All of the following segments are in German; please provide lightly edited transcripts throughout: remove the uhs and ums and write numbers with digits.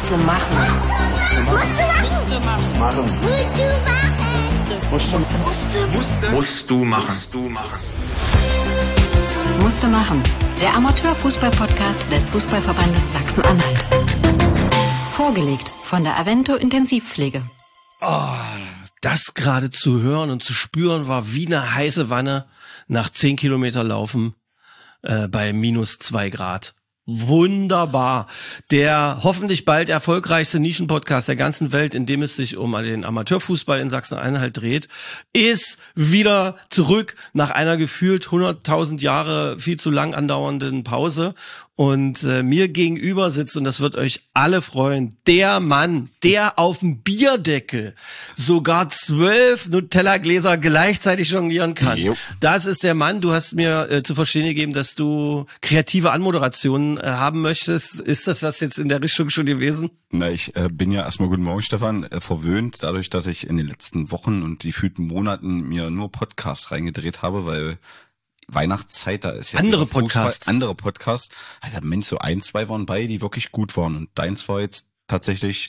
Musste machen. Musst du machen. Musste machen. Der Amateurfußball-Podcast des Fußballverbandes Sachsen-Anhalt. Vorgelegt von der Avento Intensivpflege. Oh, das gerade zu hören und zu spüren war wie eine heiße Wanne nach 10 Kilometer Laufen bei minus 2 Grad. Wunderbar. Der hoffentlich bald erfolgreichste Nischenpodcast der ganzen Welt, in dem es sich um den Amateurfußball in Sachsen-Anhalt dreht, ist wieder zurück nach einer gefühlt 100.000 Jahre viel zu lang andauernden Pause. Und mir gegenüber sitzt, und das wird euch alle freuen, der Mann, der auf dem Bierdeckel sogar 12 Nutella-Gläser gleichzeitig jonglieren kann. Jo. Das ist der Mann. Du hast mir zu verstehen gegeben, dass du kreative Anmoderationen haben möchtest. Ist das was jetzt in der Richtung schon gewesen? Na, ich bin ja erstmal, guten Morgen Stefan, verwöhnt dadurch, dass ich in den letzten Wochen und gefühlten Monaten mir nur Podcasts reingedreht habe, weil Weihnachtszeit, da ist ja andere Podcasts. Also Mensch, so 1, 2 waren bei, die wirklich gut waren, und deins war jetzt tatsächlich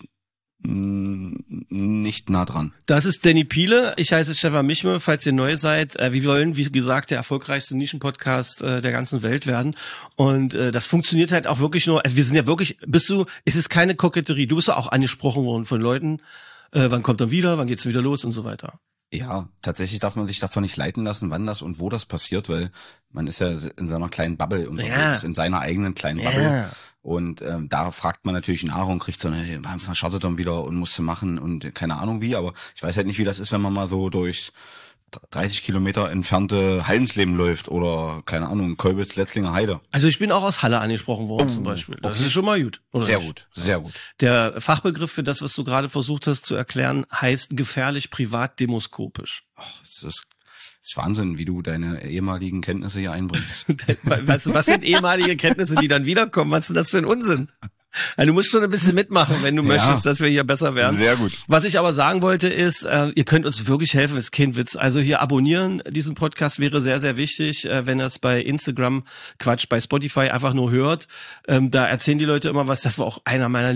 nicht nah dran. Das ist Danny Piele, ich heiße Stefan Michme, falls ihr neu seid. Wir wollen, wie gesagt, der erfolgreichste Nischenpodcast der ganzen Welt werden, und das funktioniert halt auch wirklich nur, also wir sind ja wirklich, es ist keine Koketterie, du bist ja auch angesprochen worden von Leuten, wann kommt er wieder, wann geht's denn wieder los und so weiter. Ja, tatsächlich darf man sich davon nicht leiten lassen, wann das und wo das passiert, weil man ist ja in seiner kleinen Bubble unterwegs, in seiner eigenen kleinen Bubble. Ja. Und da fragt man natürlich nach und kriegt so eine, wann startet dann wieder und musste machen und keine Ahnung wie, aber ich weiß halt nicht, wie das ist, wenn man mal so durch 30 Kilometer entfernte Hallensleben läuft oder, keine Ahnung, Kolbitz, Letzlinger Heide. Also ich bin auch aus Halle angesprochen worden zum Beispiel. Das ist schon mal gut. Oder sehr nicht? Gut, sehr gut. Der Fachbegriff für das, was du gerade versucht hast zu erklären, heißt gefährlich privat demoskopisch. Das ist Wahnsinn, wie du deine ehemaligen Kenntnisse hier einbringst. Was sind ehemalige Kenntnisse, die dann wiederkommen? Was ist denn das für ein Unsinn? Also du musst schon ein bisschen mitmachen, wenn du möchtest, dass wir hier besser werden. Sehr gut. Was ich aber sagen wollte ist, ihr könnt uns wirklich helfen, ist kein Witz. Also hier abonnieren diesen Podcast wäre sehr, sehr wichtig, wenn ihr es bei bei Spotify einfach nur hört. Da erzählen die Leute immer was. Das war auch eine meiner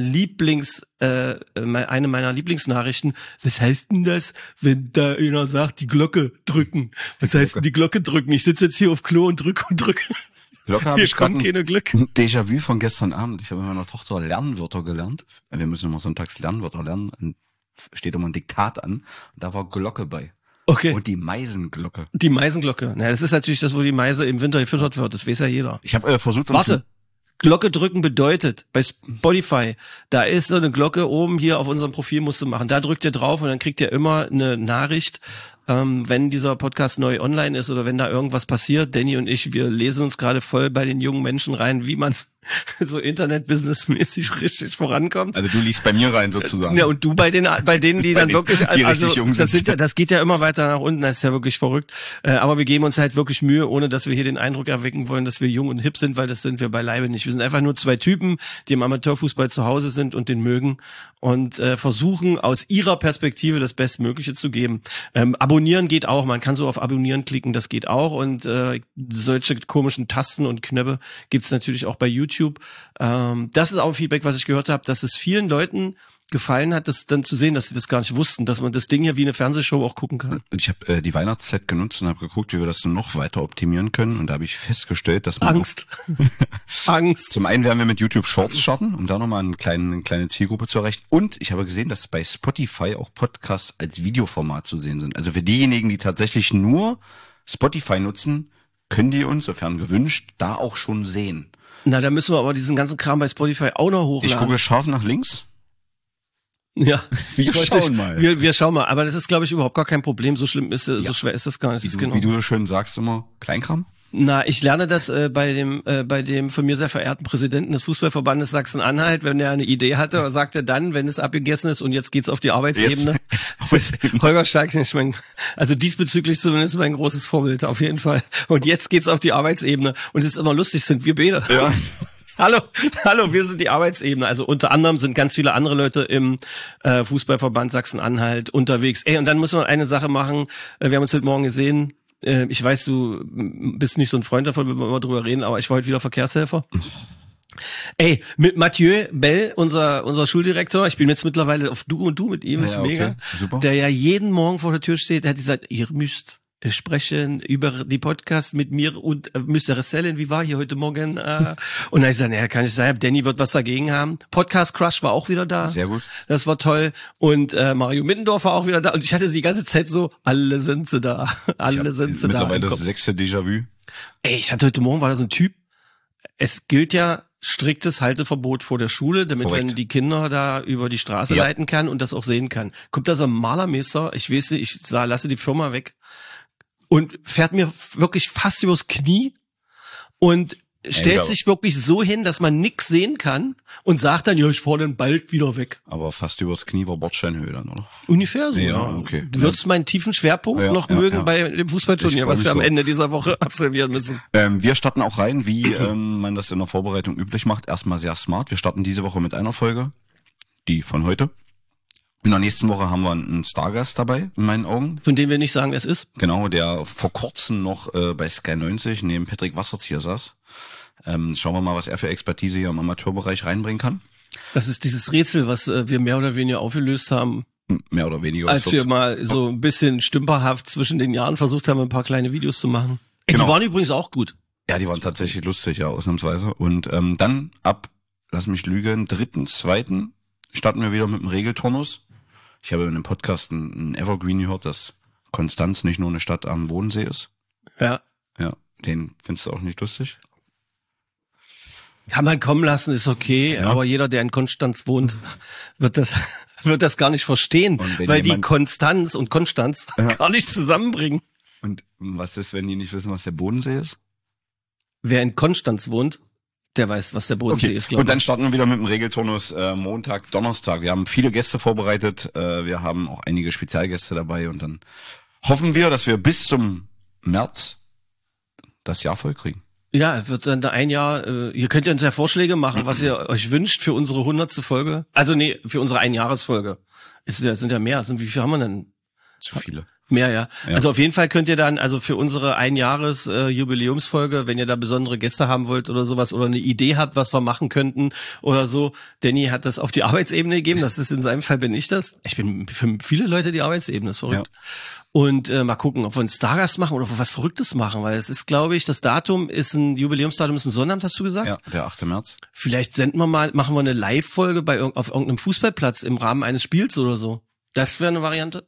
Lieblingsnachrichten. Was heißt denn das, wenn da einer sagt, die Glocke drücken? Was heißt denn die Glocke drücken? Ich sitze jetzt hier auf Klo und drücke. Locker habe ich gerade ein Déjà-vu von gestern Abend. Ich habe mit meiner Tochter Lernwörter gelernt. Wir müssen immer sonntags Lernwörter lernen. Dann steht immer ein Diktat an. Und da war Glocke bei. Okay. Und die Meisenglocke. Die Meisenglocke. Na, das ist natürlich das, wo die Meise im Winter gefüttert wird. Das weiß ja jeder. Ich habe versucht... Warte. Glocke drücken bedeutet, bei Spotify, da ist so eine Glocke oben hier auf unserem Profil, musst du machen. Da drückt ihr drauf und dann kriegt ihr immer eine Nachricht, wenn dieser Podcast neu online ist oder wenn da irgendwas passiert. Danny und ich, wir lesen uns gerade voll bei den jungen Menschen rein, wie man so Internet-Business-mäßig richtig vorankommt. Also du liest bei mir rein sozusagen. Ja, und du bei denen, die dann wirklich, die richtig jung sind. Das geht ja immer weiter nach unten, das ist ja wirklich verrückt. Aber wir geben uns halt wirklich Mühe, ohne dass wir hier den Eindruck erwecken wollen, dass wir jung und hip sind, weil das sind wir beileibe nicht. Wir sind einfach nur 2 Typen, die im Amateurfußball zu Hause sind und den mögen und versuchen aus ihrer Perspektive das Bestmögliche zu geben. Abonnieren geht auch, man kann so auf Abonnieren klicken, das geht auch, und solche komischen Tasten und Knöpfe gibt's natürlich auch bei YouTube. Das ist auch ein Feedback, was ich gehört habe, dass es vielen Leuten gefallen hat, das dann zu sehen, dass sie das gar nicht wussten, dass man das Ding hier wie eine Fernsehshow auch gucken kann. Und ich habe die Weihnachtszeit genutzt und habe geguckt, wie wir das noch weiter optimieren können, und da habe ich festgestellt, dass man Angst. Zum einen werden wir mit YouTube Shorts starten, um da nochmal eine kleine Zielgruppe zu erreichen, und ich habe gesehen, dass bei Spotify auch Podcasts als Videoformat zu sehen sind. Also für diejenigen, die tatsächlich nur Spotify nutzen, können die uns, sofern gewünscht, da auch schon sehen. Na, da müssen wir aber diesen ganzen Kram bei Spotify auch noch hochladen. Ich gucke scharf nach links. Ja, wir schauen mal. Wir schauen mal, aber das ist, glaube ich, überhaupt gar kein Problem. So schlimm ist es, so schwer ist das gar nicht. Wie du so schön sagst immer, Kleinkram? Na, ich lerne das bei dem von mir sehr verehrten Präsidenten des Fußballverbandes Sachsen-Anhalt, wenn er eine Idee hatte, sagt er dann, wenn es abgegessen ist und jetzt geht's auf die Arbeitsebene. Holger Stark, also diesbezüglich zumindest mein großes Vorbild, auf jeden Fall. Und jetzt geht's auf die Arbeitsebene, und es ist immer lustig, sind wir beide. Ja. Hallo, wir sind die Arbeitsebene. Also unter anderem sind ganz viele andere Leute im Fußballverband Sachsen-Anhalt unterwegs. Und dann müssen wir eine Sache machen. Wir haben uns heute Morgen gesehen. Ich weiß, du bist nicht so ein Freund davon, wenn wir immer drüber reden, aber ich war heute wieder Verkehrshelfer. Ey, mit Mathieu Bell, unser Schuldirektor, ich bin jetzt mittlerweile auf Du und Du mit ihm, ist mega. Super. Der ja jeden Morgen vor der Tür steht, der hat gesagt, ihr müsst sprechen über die Podcast mit mir und müsst erzählen, wie war hier heute Morgen. Und dann hab ich gesagt, kann ich sagen, Danny wird was dagegen haben. Podcast Crush war auch wieder da. Sehr gut. Das war toll. Und Mario Mittendorf war auch wieder da. Und ich hatte die ganze Zeit so, alle sind sie da. Alle sind sie da. Mittlerweile das 6. Déjà-vu. Ey, ich hatte heute Morgen, war da so ein Typ. Es gilt ja striktes Halteverbot vor der Schule, damit wenn die Kinder da über die Straße leiten kann und das auch sehen kann. Kommt da so ein Malermeister, ich weiß nicht, ich lasse die Firma weg und fährt mir wirklich fast übers Knie und stellt sich wirklich so hin, dass man nix sehen kann und sagt dann, ja, ich fahre dann bald wieder weg. Aber fast übers Knie war Bordsteinhöhe dann, oder? Ungefähr so, ja. Okay. Du würdest meinen tiefen Schwerpunkt noch mögen bei dem Fußballturnier, was wir am Ende dieser Woche absolvieren müssen. Wir starten auch rein, wie man das in der Vorbereitung üblich macht. Erstmal sehr smart. Wir starten diese Woche mit einer Folge, die von heute. In der nächsten Woche haben wir einen Stargast dabei, in meinen Augen. Von dem wir nicht sagen, wer es ist. Genau, der vor kurzem noch bei Sky 90 neben Patrick Wasserzieher saß. Schauen wir mal, was er für Expertise hier im Amateurbereich reinbringen kann. Das ist dieses Rätsel, was wir mehr oder weniger aufgelöst haben. Mehr oder weniger. Als wir mal so ein bisschen stümperhaft zwischen den Jahren versucht haben, ein paar kleine Videos zu machen. Genau. Die waren übrigens auch gut. Ja, die waren tatsächlich lustig, ja, ausnahmsweise. Und dann ab, lass mich lügen, 3.2. starten wir wieder mit dem Regelturnus. Ich habe in einem Podcast einen Evergreen gehört, dass Konstanz nicht nur eine Stadt am Bodensee ist. Ja. Ja, den findest du auch nicht lustig? Kann man kommen lassen, ist okay, aber jeder, der in Konstanz wohnt, wird das gar nicht verstehen, weil die Konstanz und Konstanz gar nicht zusammenbringen. Und was ist, wenn die nicht wissen, was der Bodensee ist? Wer in Konstanz wohnt, der weiß, was der Bodensee ist, glaube ich. Und dann starten wir wieder mit dem Regelturnus Montag, Donnerstag. Wir haben viele Gäste vorbereitet, wir haben auch einige Spezialgäste dabei und dann hoffen wir, dass wir bis zum März das Jahr voll kriegen. Ja, es wird dann ein Jahr, ihr könnt ja uns ja Vorschläge machen, was ihr euch wünscht für unsere 100. Folge. Also nee, für unsere Einjahresfolge. Sind ja mehr, wie viel haben wir denn? Zu viele. Mehr, ja. Also auf jeden Fall könnt ihr dann, also für unsere Einjahres-Jubiläumsfolge, wenn ihr da besondere Gäste haben wollt oder sowas oder eine Idee habt, was wir machen könnten oder so. Danny hat das auf die Arbeitsebene gegeben, das ist in seinem Fall bin ich das. Ich bin für viele Leute die Arbeitsebene, das ist verrückt. Ja. Und mal gucken, ob wir einen Stargast machen oder was Verrücktes machen, weil es ist, glaube ich, das Datum ist ein Jubiläumsdatum, ist ein Sonnabend, hast du gesagt? Ja, der 8. März. Vielleicht machen wir eine Live-Folge auf irgendeinem Fußballplatz im Rahmen eines Spiels oder so. Das wäre eine Variante.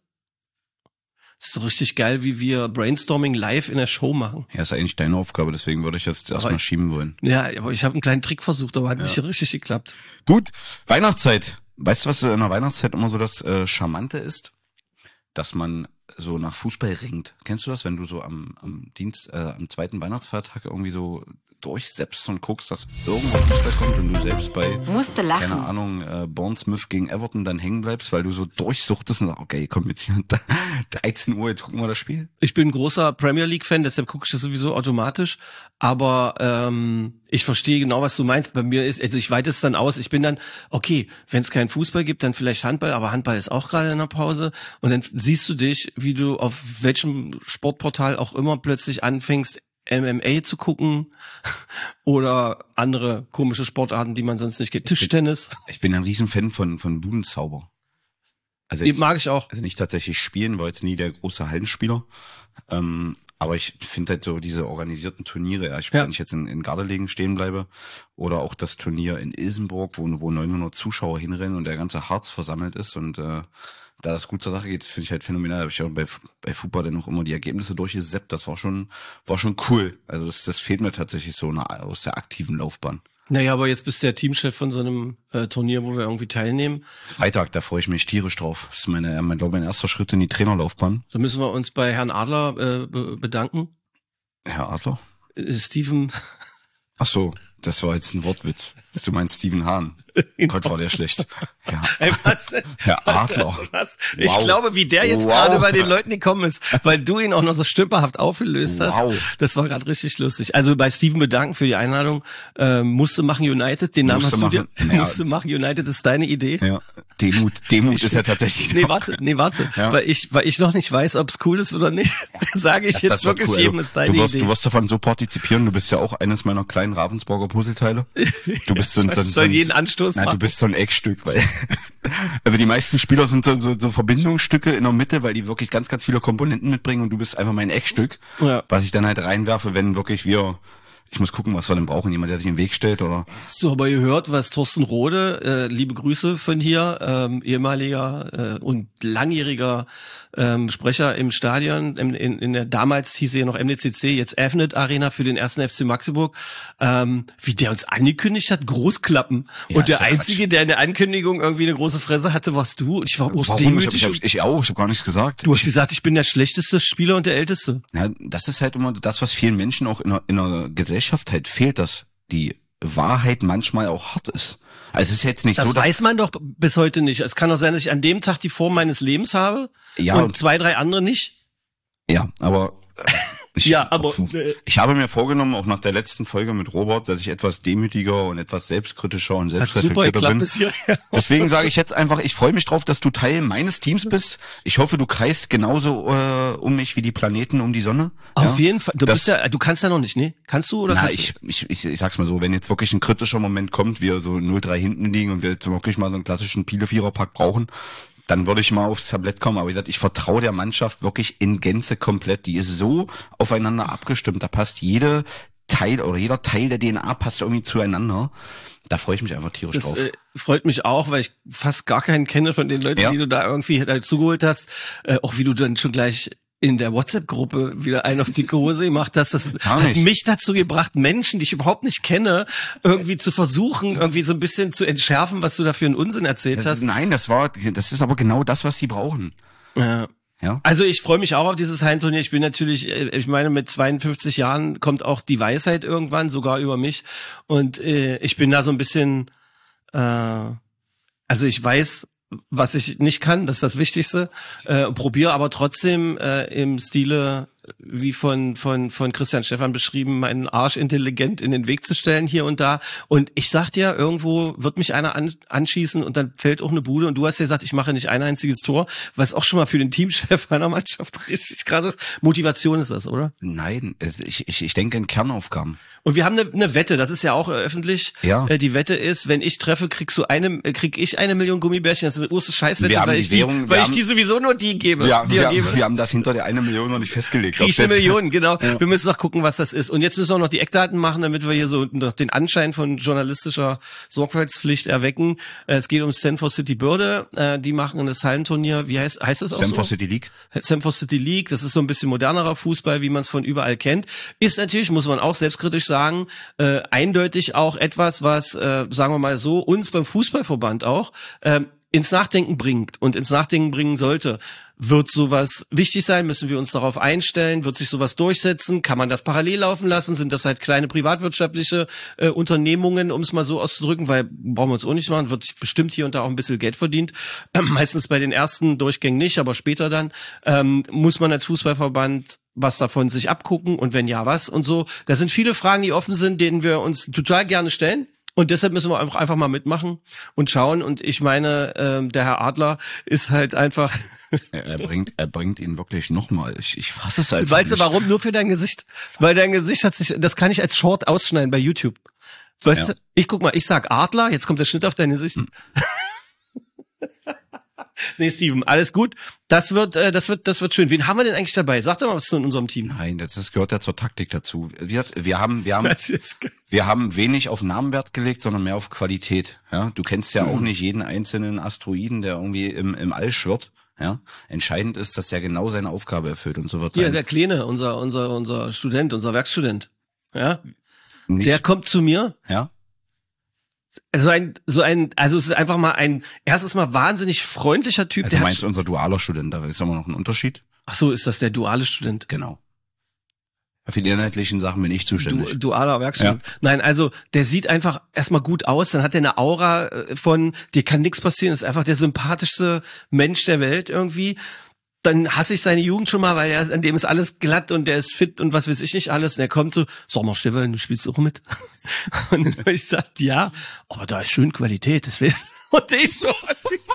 Das ist so richtig geil, wie wir Brainstorming live in der Show machen. Ja, ist eigentlich deine Aufgabe, deswegen würde ich jetzt erstmal schieben wollen. Ja, aber ich habe einen kleinen Trick versucht, aber hat nicht richtig geklappt. Gut, Weihnachtszeit. Weißt du, was in der Weihnachtszeit immer so das Charmante ist? Dass man so nach Fußball ringt. Kennst du das, wenn du so am zweiten Weihnachtsfeiertag irgendwie so durchseppst und guckst, dass irgendwann Fußball kommt und du selbst bei, keine Ahnung, Bournemouth gegen Everton dann hängen bleibst, weil du so durchsuchtest und sagst, okay, komm jetzt hier 13 Uhr, jetzt gucken wir das Spiel. Ich bin ein großer Premier League Fan, deshalb gucke ich das sowieso automatisch, aber ich verstehe genau, was du meinst. Bei mir ist, also ich weite es dann aus, ich bin dann, okay, wenn es keinen Fußball gibt, dann vielleicht Handball, aber Handball ist auch gerade in der Pause und dann siehst du dich, wie du auf welchem Sportportal auch immer plötzlich anfängst, MMA zu gucken oder andere komische Sportarten, die man sonst nicht kennt. Tischtennis. Ich bin ein Riesenfan von Budenzauber. Also jetzt, mag ich auch. Also nicht tatsächlich spielen, war jetzt nie der große Hallenspieler. Aber ich finde halt so diese organisierten Turniere, wenn ich jetzt in Gardelegen stehen bleibe oder auch das Turnier in Ilsenburg, wo 900 Zuschauer hinrennen und der ganze Harz versammelt ist und da das gut zur Sache geht, finde ich halt phänomenal. Habe ich auch bei Fußball dann noch immer die Ergebnisse durchgeseppt. Das war schon cool. Also das fehlt mir tatsächlich so aus der aktiven Laufbahn. Naja, aber jetzt bist du der Teamchef von so einem Turnier, wo wir irgendwie teilnehmen. Freitag, da freue ich mich tierisch drauf. Das ist mein erster Schritt in die Trainerlaufbahn. Da müssen wir uns bei Herrn Adler bedanken. Herr Adler? Steven. Ach so, das war jetzt ein Wortwitz. Du meinst Steven Hahn. Gott, war der schlecht. Ja. Ey, Herr Adler. Was? Ich glaube, wie der jetzt gerade bei den Leuten gekommen ist, weil du ihn auch noch so stümperhaft aufgelöst hast. Das war gerade richtig lustig. Also bei Steven bedanken für die Einladung. Musste machen United, den Namen hast du dir. Musste machen United ist deine Idee. Ja. Demut ist ja tatsächlich. Nee, warte. Ja? Weil ich noch nicht weiß, ob es cool ist oder nicht, sage ich jetzt wirklich cool. Jedem ist deine Idee. Du wirst davon so partizipieren, du bist ja auch eines meiner kleinen Ravensburger Puzzleteile. Du bist so ein jeden Anstoß machen. Du bist so ein Eckstück, weil also die meisten Spieler sind so Verbindungsstücke in der Mitte, weil die wirklich ganz, ganz viele Komponenten mitbringen und du bist einfach mein Eckstück, was ich dann halt reinwerfe, wenn wirklich ich muss gucken, was wir denn brauchen. Jemand, der sich im Weg stellt, oder? Hast du aber gehört, was Thorsten Rode, liebe Grüße von hier, ehemaliger und langjähriger Sprecher im Stadion, in der damals hieß sie ja noch MDCC, jetzt Avnet Arena für den 1. FC Magdeburg, wie der uns angekündigt hat, Großklappen. Ja, und der Einzige, der in der Ankündigung irgendwie eine große Fresse hatte, warst du. Und ich war demütig. Ich habe gar nichts gesagt. Du hast gesagt, ich bin der schlechteste Spieler und der älteste. Ja, das ist halt immer das, was vielen Menschen auch in einer Gesellschaft halt fehlt, dass die Wahrheit manchmal auch hart ist. Also es ist jetzt nicht das so, das weiß man doch bis heute nicht. Es kann doch sein, dass ich an dem Tag die Form meines Lebens habe und 2, 3 andere nicht. Ja, aber ich habe mir vorgenommen, auch nach der letzten Folge mit Robert, dass ich etwas demütiger und etwas selbstkritischer und selbstreflektierter bin. Deswegen sage ich jetzt einfach, ich freue mich drauf, dass du Teil meines Teams bist. Ich hoffe, du kreist genauso um mich wie die Planeten um die Sonne. Auf jeden Fall. Du kannst ja noch nicht, ne? Kannst du oder? Na, ich sag's mal so, wenn jetzt wirklich ein kritischer Moment kommt, wir so 0-3 hinten liegen und wir jetzt wirklich mal so einen klassischen Piele-Vierer-Pack brauchen, dann würde ich mal aufs Tablett kommen. Aber wie gesagt, ich vertraue der Mannschaft wirklich in Gänze komplett. Die ist so aufeinander abgestimmt. Da passt jeder Teil der DNA passt irgendwie zueinander. Da freue ich mich einfach tierisch drauf. Freut mich auch, weil ich fast gar keinen kenne von den Leuten, die du da irgendwie dazugeholt hast. Auch wie du dann schon gleich in der WhatsApp-Gruppe wieder einen auf dicke Hose gemacht hast. Das hat mich dazu gebracht, Menschen, die ich überhaupt nicht kenne, irgendwie zu versuchen, irgendwie so ein bisschen zu entschärfen, was du da für einen Unsinn erzählt hast. Nein, das ist aber genau das, was sie brauchen. Ja. Also ich freue mich auch auf dieses Hallenturnier. Ich bin natürlich, ich meine, mit 52 Jahren kommt auch die Weisheit irgendwann, sogar über mich. Und ich bin da so ein bisschen, also ich weiß, was ich nicht kann, das ist das Wichtigste, probiere aber trotzdem im Stile wie von Christian Stephan beschrieben, meinen Arsch intelligent in den Weg zu stellen hier und da. Und ich sag dir, irgendwo wird mich einer anschießen und dann fällt auch eine Bude. Und du hast ja gesagt, ich mache nicht ein einziges Tor, was auch schon mal für den Teamchef einer Mannschaft richtig krass ist. Motivation ist das, oder? Nein, ich denke in Kernaufgaben. Und wir haben eine Wette, das ist ja auch öffentlich. Ja. Die Wette ist, wenn ich treffe, krieg ich 1 Million Gummibärchen. Das ist eine große Scheißwette, weil ich die sowieso nur die gebe. Ja, wir haben das hinter der 1 Million noch nicht festgelegt. Krieg ich 1 Million, genau. Ja. Wir müssen noch gucken, was das ist. Und jetzt müssen wir noch die Eckdaten machen, damit wir hier so noch den Anschein von journalistischer Sorgfaltspflicht erwecken. Es geht um Stanford City Börde. Die machen das Hallenturnier. Wie heißt das auch Stanford City League. Stanford City League. Das ist so ein bisschen modernerer Fußball, wie man es von überall kennt. Ist natürlich, muss man auch selbstkritisch sagen, eindeutig auch etwas, was, sagen wir mal so, uns beim Fußballverband auch ins Nachdenken bringt und ins Nachdenken bringen sollte. Wird sowas wichtig sein? Müssen wir uns darauf einstellen? Wird sich sowas durchsetzen? Kann man das parallel laufen lassen? Sind das halt kleine privatwirtschaftliche Unternehmungen, um es mal so auszudrücken? Weil brauchen wir uns auch nicht machen, wird bestimmt hier und da auch ein bisschen Geld verdient. Meistens bei den ersten Durchgängen nicht, aber später dann. Muss man als Fußballverband was davon sich abgucken und wenn ja, was und so. Das sind viele Fragen, die offen sind, denen wir uns total gerne stellen. Und deshalb müssen wir einfach mal mitmachen und schauen. Und ich meine, der Herr Adler ist halt einfach... Er bringt ihn wirklich nochmal. Ich fasse es halt. Weißt du warum? Nur für dein Gesicht. Weil dein Gesicht hat sich... Das kann ich als Short ausschneiden bei YouTube. Weißt du? Ich sag Adler, jetzt kommt der Schnitt auf dein Gesicht. Nee, Steven, alles gut. Das wird schön. Wen haben wir denn eigentlich dabei? Sag doch mal was zu unserem Team. Nein, das gehört ja zur Taktik dazu. Wir haben wenig auf Namenwert gelegt, sondern mehr auf Qualität. Ja, du kennst ja auch nicht jeden einzelnen Asteroiden, der irgendwie im All schwirrt. Ja, entscheidend ist, dass der genau seine Aufgabe erfüllt und so wird sein. Ja, der Kleine, unser Student, unser Werkstudent. Ja, der kommt zu mir. Ja. Also es ist einfach mal erstes Mal wahnsinnig freundlicher Typ. Du meinst unser dualer Student, da ist aber noch ein Unterschied. Ach so, ist das der duale Student? Genau. Für die inhaltlichen Sachen bin ich zuständig. Dualer Werkstudent. Ja. Nein, also der sieht einfach erstmal gut aus, dann hat er eine Aura von, dir kann nichts passieren, ist einfach der sympathischste Mensch der Welt irgendwie. Dann hasse ich seine Jugend schon mal, weil an dem ist alles glatt und der ist fit und was weiß ich nicht alles. Und er kommt so, sag mal Stefan, du spielst auch mit? Und dann habe ich gesagt, ja, aber da ist schön Qualität, das weißt du. Und ich so,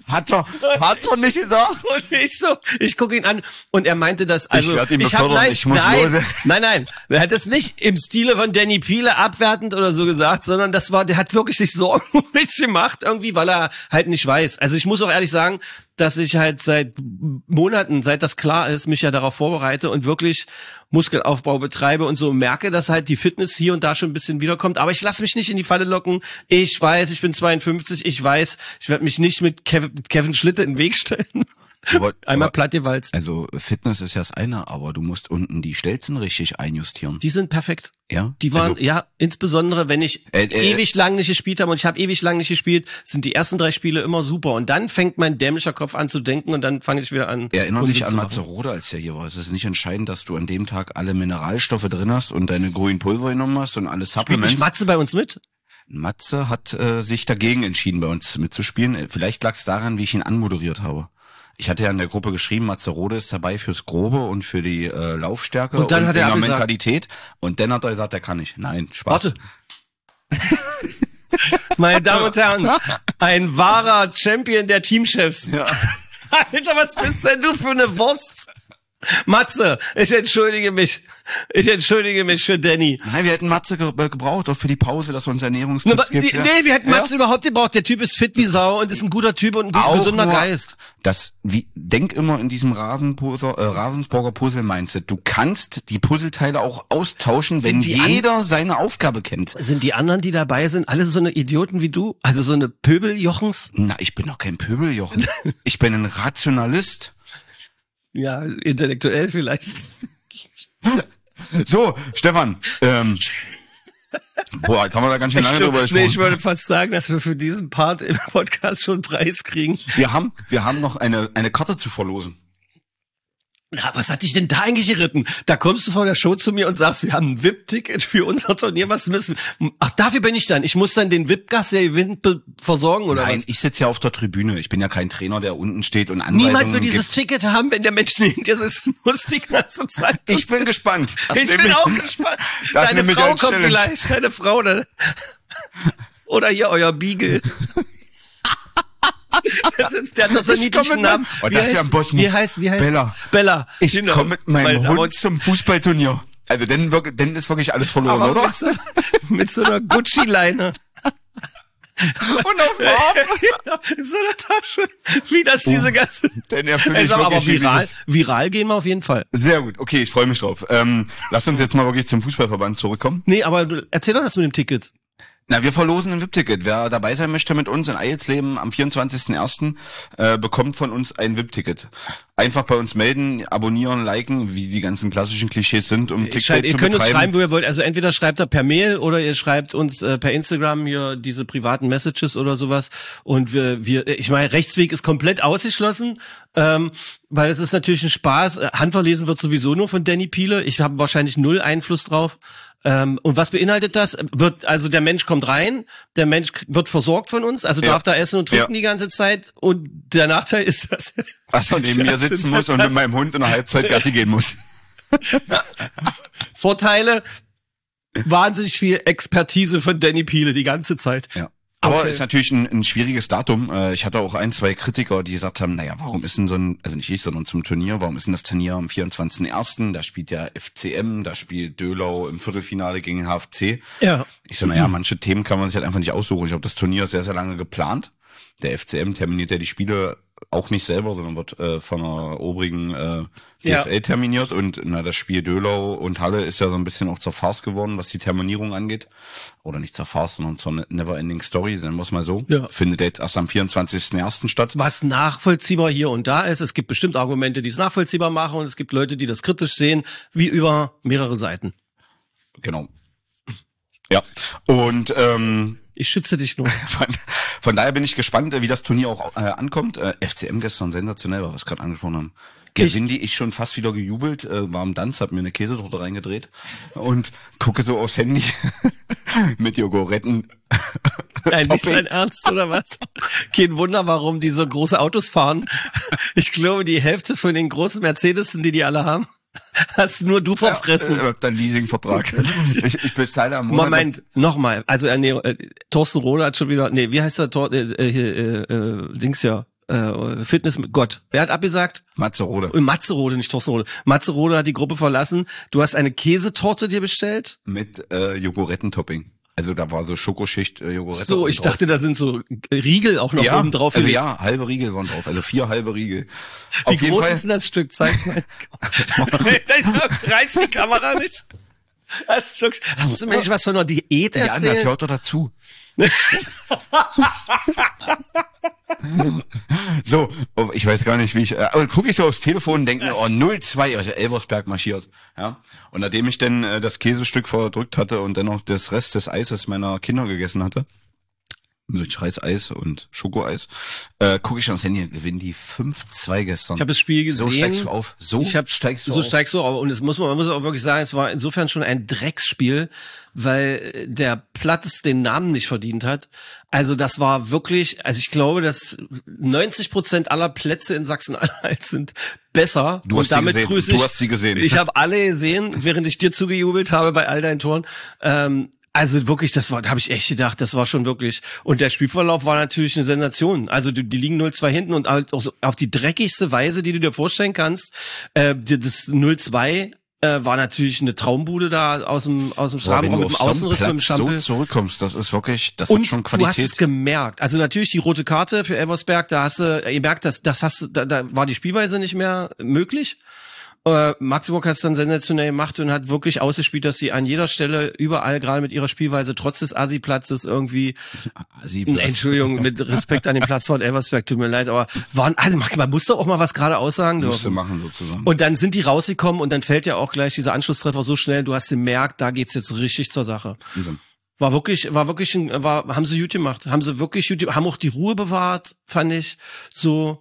Hat er nicht gesagt? Und ich gucke ihn an und er meinte das, also ich werde ihn befördern, ich muss los. Nein, er hat es nicht im Stile von Danny Piele abwertend oder so gesagt, sondern der hat wirklich sich Sorgen um mich gemacht, irgendwie, weil er halt nicht weiß. Also ich muss auch ehrlich sagen, dass ich halt seit Monaten, seit das klar ist, mich ja darauf vorbereite und wirklich Muskelaufbau betreibe und so merke, dass halt die Fitness hier und da schon ein bisschen wiederkommt. Aber ich lasse mich nicht in die Falle locken. Ich weiß, ich bin 52. Ich weiß, ich werde mich nicht mit Kevin Schlitte in den Weg stellen. Einmal platt gewalzt. Also Fitness ist ja das eine, aber du musst unten die Stelzen richtig einjustieren. Die sind perfekt. Ja? Die waren, insbesondere wenn ich ewig lang nicht gespielt habe und ich habe ewig lang nicht gespielt, sind die ersten 3 Spiele immer super. Und dann fängt mein dämlicher Kopf an zu denken und dann fange ich wieder an. Erinnere dich an Mazerode, als der hier war. Es ist nicht entscheidend, dass du an dem Tag alle Mineralstoffe drin hast und deine grünen Pulver genommen hast und alle Supplements. Spielt Matze bei uns mit? Matze hat sich dagegen entschieden, bei uns mitzuspielen. Vielleicht lag es daran, wie ich ihn anmoderiert habe. Ich hatte ja in der Gruppe geschrieben, Mazerode ist dabei fürs Grobe und für die Laufstärke und dann hat er Mentalität. Und dann hat er gesagt, er kann nicht. Nein, Spaß. Warte. Meine Damen und Herren, ein wahrer Champion der Teamchefs. Ja. Alter, was bist denn du für eine Wurst? Matze, ich entschuldige mich für Danny. Nein, wir hätten Matze gebraucht, auch für die Pause, dass wir uns Ernährungstipps gibt. Nee, wir hätten Matze überhaupt gebraucht. Der Typ ist fit wie Sau und ist ein guter Typ und ein gesunder Geist. Denk immer in diesem Ravensburger Puzzle-Mindset. Du kannst die Puzzleteile auch austauschen, wenn jeder seine Aufgabe kennt. Sind die anderen, die dabei sind, alle so eine Idioten wie du? Also so eine Pöbeljochens? Na, ich bin doch kein Pöbeljochen. Ich bin ein Rationalist. Ja, intellektuell vielleicht. So, Stefan, jetzt haben wir da ganz schön lange drüber gesprochen. Nee, ich würde fast sagen, dass wir für diesen Part im Podcast schon einen Preis kriegen. Wir haben noch eine Karte zu verlosen. Na, was hat dich denn da eigentlich geritten? Da kommst du vor der Show zu mir und sagst, wir haben ein VIP-Ticket für unser Turnier, was müssen wir? Ach, dafür bin ich dann. Ich muss dann den VIP-Gast, der gewinnt, versorgen, oder was? Nein, ich sitze ja auf der Tribüne. Ich bin ja kein Trainer, der unten steht und Anweisungen Niemand will dieses Ticket haben, wenn der Mensch neben dir sitzt, muss die ganze Zeit. Ich bin gespannt. Ich bin auch gespannt. Deine Frau kommt vielleicht, deine Frau, oder hier euer Beagle. Der hat doch so einen niedlichen Namen. Oh, das ist ja ein Boss-Move. Wie heißt? Bella. Ich komme mit meinem Hund zum Fußballturnier. Also dann ist wirklich alles verloren, aber oder? Mit so einer Gucci-Leine. Und auf dem Arm. In so einer Tasche. Wie das diese ganze... Denn erfülle ich wirklich aber viral gehen wir auf jeden Fall. Sehr gut. Okay, ich freue mich drauf. Lass uns jetzt mal wirklich zum Fußballverband zurückkommen. Nee, aber erzähl doch das mit dem Ticket. Na, wir verlosen ein VIP-Ticket. Wer dabei sein möchte mit uns in Eilsleben am 24.01. Bekommt von uns ein VIP-Ticket. Einfach bei uns melden, abonnieren, liken, wie die ganzen klassischen Klischees sind, um Ticket zu betreiben. Ihr könnt uns schreiben, wo ihr wollt. Also entweder schreibt er per Mail oder ihr schreibt uns per Instagram hier diese privaten Messages oder sowas. Und ich meine, Rechtsweg ist komplett ausgeschlossen, weil es ist natürlich ein Spaß. Handverlesen wird sowieso nur von Danny Piele. Ich habe wahrscheinlich 0 Einfluss drauf. Und was beinhaltet das? Also der Mensch kommt rein, der Mensch wird versorgt von uns, also darf da essen und trinken die ganze Zeit. Und der Nachteil ist, dass er neben mir sitzen muss und mit meinem Hund in der Halbzeit Gassi gehen muss. Vorteile, wahnsinnig viel Expertise von Danny Piele die ganze Zeit. Ja. Aber ist natürlich ein schwieriges Datum. Ich hatte auch 1, 2 Kritiker, die gesagt haben, naja, warum ist denn also nicht ich, sondern zum Turnier, warum ist denn das Turnier am 24.01.? Da spielt ja FCM, da spielt Döhlau im Viertelfinale gegen HFC. Ja. Ich so, naja, manche Themen kann man sich halt einfach nicht aussuchen. Ich habe das Turnier sehr, sehr lange geplant. Der FCM terminiert ja die Spiele auch nicht selber, sondern wird von einer obrigen DFL terminiert. Und das Spiel Döhlau und Halle ist ja so ein bisschen auch zur Farce geworden, was die Terminierung angeht. Oder nicht zur Farce, sondern zur Never-Ending Story, dann muss man so. Ja. Findet jetzt erst am 24.01. statt. Was nachvollziehbar hier und da ist. Es gibt bestimmt Argumente, die es nachvollziehbar machen. Und es gibt Leute, die das kritisch sehen, wie über mehrere Seiten. Genau. Ja. Und ich schütze dich nur. Von daher bin ich gespannt, wie das Turnier auch ankommt. FCM gestern sensationell, was wir gerade angesprochen haben. Gewindy, ich schon fast wieder gejubelt, war am Danz, hab mir eine Käsetorte reingedreht und gucke so aufs Handy mit Jogoretten. Nein, nicht dein Ernst, oder was? Kein Wunder, warum die so große Autos fahren. Ich glaube, die Hälfte von den großen Mercedesen, die alle haben, hast nur du verfressen. Ja, dein Leasingvertrag. Ich bezahle am Monat. Moment, nochmal. Also Thorsten Rohde hat schon wieder, wie heißt der Dings ja? Fitness mit Gott. Wer hat abgesagt? Matze Rode. Matze Rode, nicht Thorsten Rode. Matze Rode hat die Gruppe verlassen. Du hast eine Käsetorte dir bestellt? Mit Jogorettentopping. Also da war so Schokoschicht, Jogurette. So, ich dachte, da sind so Riegel auch noch oben drauf. Also ja, halbe Riegel waren drauf, also 4 halbe Riegel. Wie groß ist denn das Stück? Zeig mal. Reißt die Kamera nicht? Hast du Mensch was von einer Diät erzählt? Ja, das gehört doch dazu. So, ich weiß gar nicht, wie ich, gucke ich so aufs Telefon und denke mir, 0-2, also Elversberg marschiert, ja. Und nachdem ich dann das Käsestück verdrückt hatte und dann noch das Rest des Eises meiner Kinder gegessen hatte, Milchreiseis und Schokoeis, gucke ich aufs Handy, gewinnen die 5-2 gestern. Ich habe das Spiel gesehen. So steigst du auf. So steigst du auf. Und man muss auch wirklich sagen, es war insofern schon ein Drecksspiel, weil der Platz den Namen nicht verdient hat. Also das war wirklich, also ich glaube, dass 90% aller Plätze in Sachsen-Anhalt sind besser. Du hast sie gesehen. Ich habe alle gesehen, während ich dir zugejubelt habe bei all deinen Toren. Also wirklich, da habe ich echt gedacht, das war schon wirklich. Und der Spielverlauf war natürlich eine Sensation. Also die liegen 0-2 hinten und halt auch so auf die dreckigste Weise, die du dir vorstellen kannst. Das 0-2 war natürlich eine Traumbude da aus dem Strafraum mit dem Außenriss mit dem Schampel. So zurückkommst, das ist wirklich, das hat schon Qualität. Du hast es gemerkt. Also natürlich die rote Karte für Elversberg, da hast du gemerkt, da war die Spielweise nicht mehr möglich. Magdeburg hat es dann sensationell gemacht und hat wirklich ausgespielt, dass sie an jeder Stelle überall, gerade mit ihrer Spielweise, trotz des Asi-Platzes irgendwie, Entschuldigung, mit Respekt an den Platz von Elversberg, tut mir leid, aber man muss doch auch mal was gerade aussagen dürfen. Musste machen sozusagen. Und dann sind die rausgekommen und dann fällt ja auch gleich dieser Anschlusstreffer so schnell, du hast gemerkt, da geht's jetzt richtig zur Sache. Haben sie gut gemacht, haben auch die Ruhe bewahrt, fand ich, so,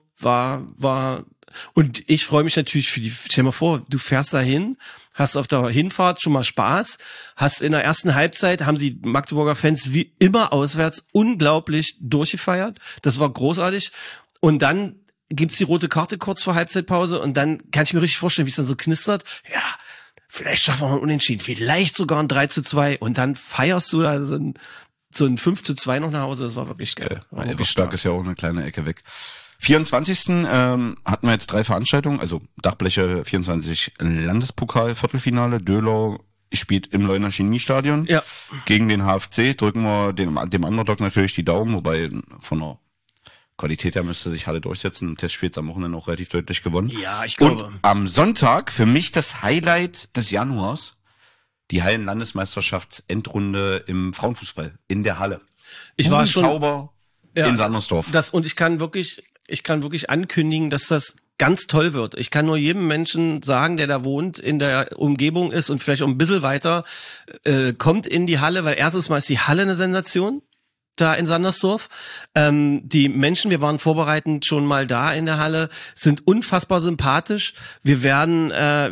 und ich freue mich natürlich stell dir mal vor, du fährst da hin, hast auf der Hinfahrt schon mal Spaß, hast in der ersten Halbzeit, haben die Magdeburger Fans wie immer auswärts unglaublich durchgefeiert. Das war großartig. Und dann gibt's die rote Karte kurz vor Halbzeitpause und dann kann ich mir richtig vorstellen, wie es dann so knistert. Ja, vielleicht schaffen wir mal Unentschieden, vielleicht sogar ein 3-2 und dann feierst du da so ein 5-2 noch nach Hause. Das war wirklich geil. Elversberg ist ja auch eine kleine Ecke weg. 24. hatten wir jetzt 3 Veranstaltungen, also Dachbleche 24 Landespokal Viertelfinale, Döhlau spielt im Leuner Chemiestadion gegen den HFC, drücken wir dem Underdog natürlich die Daumen, wobei von der Qualität her müsste sich Halle durchsetzen, im Testspiel am Wochenende auch relativ deutlich gewonnen. Ja, ich glaube. Und am Sonntag, für mich das Highlight des Januars, die Hallen-Landesmeisterschaftsendrunde im Frauenfußball in der Halle. Ich war schon Zauber in Sandersdorf. Und ich kann wirklich ankündigen, dass das ganz toll wird. Ich kann nur jedem Menschen sagen, der da wohnt, in der Umgebung ist und vielleicht auch ein bisschen weiter, kommt in die Halle, weil erstens mal ist die Halle eine Sensation da in Sandersdorf. Die Menschen, wir waren vorbereitend schon mal da in der Halle, sind unfassbar sympathisch. Wir werden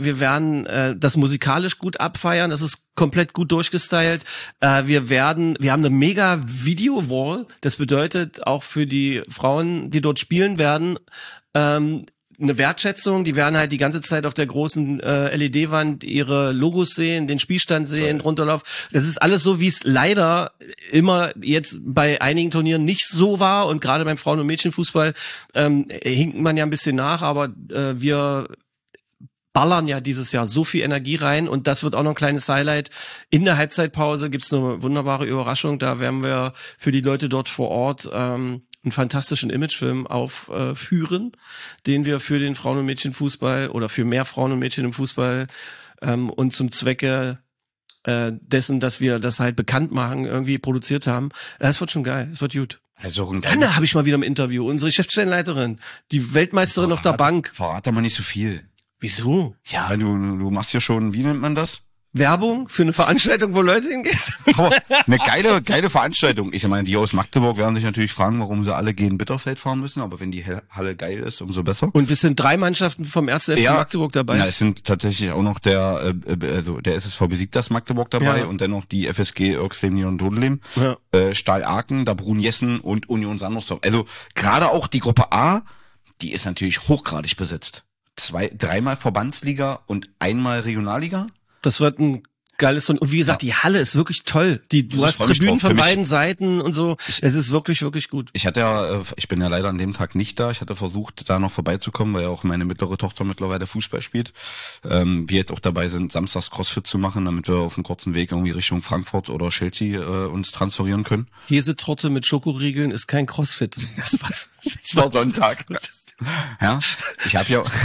das musikalisch gut abfeiern. Das ist komplett gut durchgestylt. Wir haben eine mega Video-Wall. Das bedeutet auch für die Frauen, die dort spielen werden, eine Wertschätzung, die werden halt die ganze Zeit auf der großen LED-Wand ihre Logos sehen, den Spielstand sehen, runterlaufen. Das ist alles so, wie es leider immer jetzt bei einigen Turnieren nicht so war und gerade beim Frauen- und Mädchenfußball hinkt man ja ein bisschen nach, aber wir ballern ja dieses Jahr so viel Energie rein und das wird auch noch ein kleines Highlight. In der Halbzeitpause gibt's eine wunderbare Überraschung, da werden wir für die Leute dort vor Ort einen fantastischen Imagefilm aufführen, den wir für den Frauen- und Mädchenfußball oder für mehr Frauen und Mädchen im Fußball und zum Zwecke dessen, dass wir das halt bekannt machen, irgendwie produziert haben. Das wird schon geil, das wird gut. Also Anna habe ich mal wieder im Interview, unsere Geschäftsstellenleiterin, die Weltmeisterin auf der Bank. Verrate mal nicht so viel. Wieso? Ja, du machst ja schon, wie nennt man das? Werbung für eine Veranstaltung, wo Leute hingehen. Aber eine geile Veranstaltung. Ich meine, die aus Magdeburg werden sich natürlich fragen, warum sie alle gegen Bitterfeld fahren müssen, aber wenn die Halle geil ist, umso besser. Und wir sind 3 Mannschaften vom 1. FC Magdeburg dabei. Ja, es sind tatsächlich auch noch der SSV Besiegtas Magdeburg dabei und dennoch die FSG Irksem Niedern-Dodelem, Stahl Aachen, da Brun Jessen und Union Sandersdorf. Also gerade auch die Gruppe A, die ist natürlich hochgradig besetzt. 3-mal Verbandsliga und 1-mal Regionalliga. Das wird ein geiles und wie gesagt, die Halle ist wirklich toll. Du hast Tribünen von beiden Seiten und so. Es ist wirklich, wirklich gut. Ich bin ja leider an dem Tag nicht da. Ich hatte versucht, da noch vorbeizukommen, weil ja auch meine mittlere Tochter mittlerweile Fußball spielt. Wir jetzt auch dabei sind, samstags Crossfit zu machen, damit wir auf einem kurzen Weg irgendwie Richtung Frankfurt oder Chelsea uns transferieren können. Käsetorte mit Schokoriegeln ist kein Crossfit. Das war Sonntag. Ja, ich habe ja...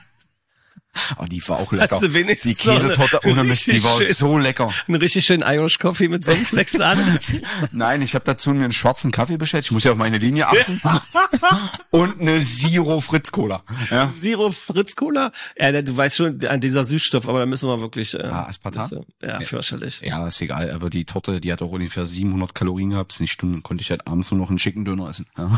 Oh, die war auch lecker. Die Käsetorte ohne Mist, die war so lecker. Ein richtig schön Irish Coffee mit Sonnenflex-Sahne. Nein, ich habe dazu mir einen schwarzen Kaffee bestellt. Ich muss ja auf meine Linie achten. Und eine Zero Fritz Cola. Ja. Zero Fritz Cola? Ja, du weißt schon, an dieser Süßstoff, aber da müssen wir wirklich... Aspartam? Fürchterlich. Ja, ist egal, aber die Torte, die hat auch ungefähr 700 Kalorien gehabt. Ist nicht Stunden, konnte ich halt abends nur noch einen schicken Döner essen. Ja.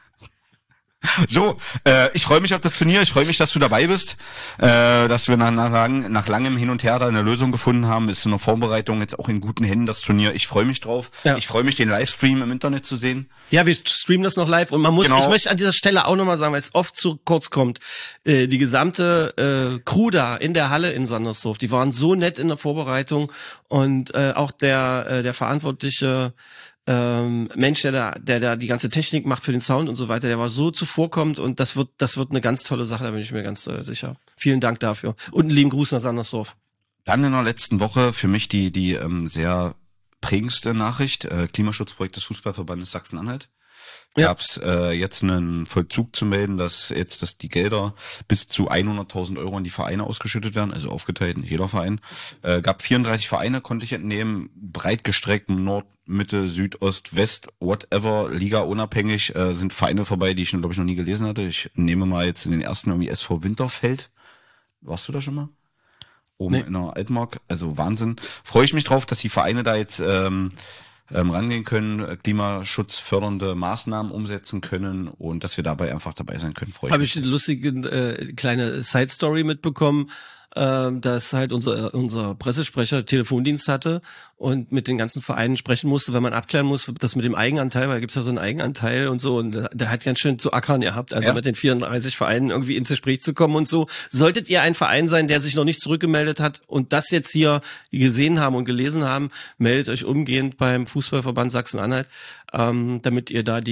So, ich freue mich auf das Turnier, ich freue mich, dass du dabei bist, dass wir nach langem Hin und Her da eine Lösung gefunden haben, ist in der Vorbereitung jetzt auch in guten Händen das Turnier, ich freue mich drauf, Ich freue mich, den Livestream im Internet zu sehen. Ja, wir streamen das noch live und ich möchte an dieser Stelle auch nochmal sagen, weil es oft zu kurz kommt, die gesamte Crew da in der Halle in Sandersdorf, die waren so nett in der Vorbereitung und auch der verantwortliche Mensch, der da die ganze Technik macht für den Sound und so weiter, der war so zuvorkommend und das wird eine ganz tolle Sache, da bin ich mir ganz sicher. Vielen Dank dafür. Und einen lieben Gruß nach Sandersdorf. Dann in der letzten Woche für mich die sehr prägendste Nachricht, Klimaschutzprojekt des Fußballverbandes Sachsen-Anhalt. Gab's jetzt einen Vollzug zu melden, dass die Gelder bis zu 100.000 Euro an die Vereine ausgeschüttet werden, also aufgeteilt in jeder Verein. Gab 34 Vereine, konnte ich entnehmen, breit gestreckt, Nord, Mitte, Süd, Ost, West, whatever, Liga unabhängig, sind Vereine vorbei, die ich, glaube ich, noch nie gelesen hatte. Ich nehme mal jetzt in den ersten irgendwie SV Winterfeld. Warst du da schon mal? Oben in der Altmark, also Wahnsinn. Freue ich mich drauf, dass die Vereine da jetzt rangehen können, klimaschutzfördernde Maßnahmen umsetzen können und dass wir dabei einfach dabei sein können. Freue ich mich. Habe ich eine lustige kleine Side-Story mitbekommen, dass halt unser Pressesprecher Telefondienst hatte und mit den ganzen Vereinen sprechen musste, wenn man abklären muss, das mit dem Eigenanteil, weil da gibt's ja so einen Eigenanteil und so und der hat ganz schön zu ackern gehabt, also mit den 34 Vereinen irgendwie ins Gespräch zu kommen und so. Solltet ihr ein Verein sein, der sich noch nicht zurückgemeldet hat und das jetzt hier gesehen haben und gelesen haben, meldet euch umgehend beim Fußballverband Sachsen-Anhalt, damit ihr da